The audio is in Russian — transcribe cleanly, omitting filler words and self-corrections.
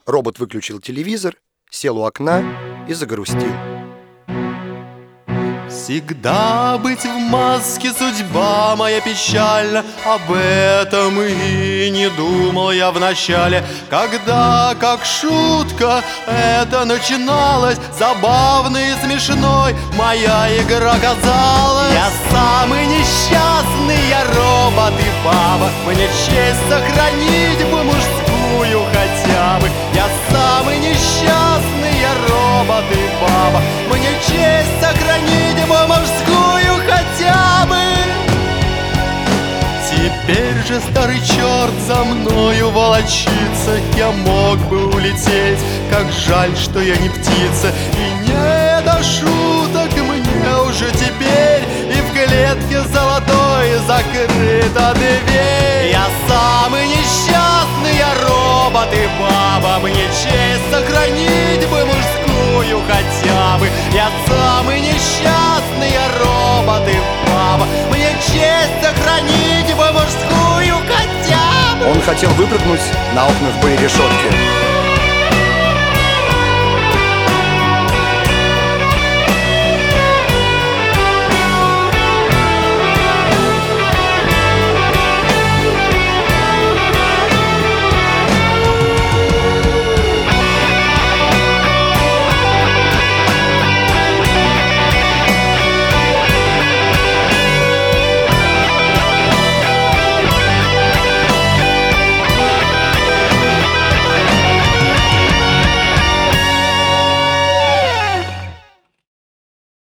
Робот выключил телевизор, сел у окна и загрустил. Всегда быть в маске, судьба моя печальна. Об этом и не думал я вначале, когда, как шутка, это начиналось. Забавной и смешной моя игра казалась. Я самый несчастный, я робот и баба. Мне честь сохранить бы мужскую хотя бы. Я самый несчастный, я робот и баба. Мне честь сохранить бы мужскую хотя бы. Теперь же старый черт за мною волочится. Я мог бы улететь, как жаль, что я не птица. И не до шуток мне уже теперь, и в клетке золотой закрыта дверь. Я самый несчастный, я робот и баба. Мне честь сохранить бы мужскую хотя бы. Я самый несчастный, я робот и баба. Мне честь сохранить бы мужскую хотя бы. Он хотел выпрыгнуть, на окнах были решетки.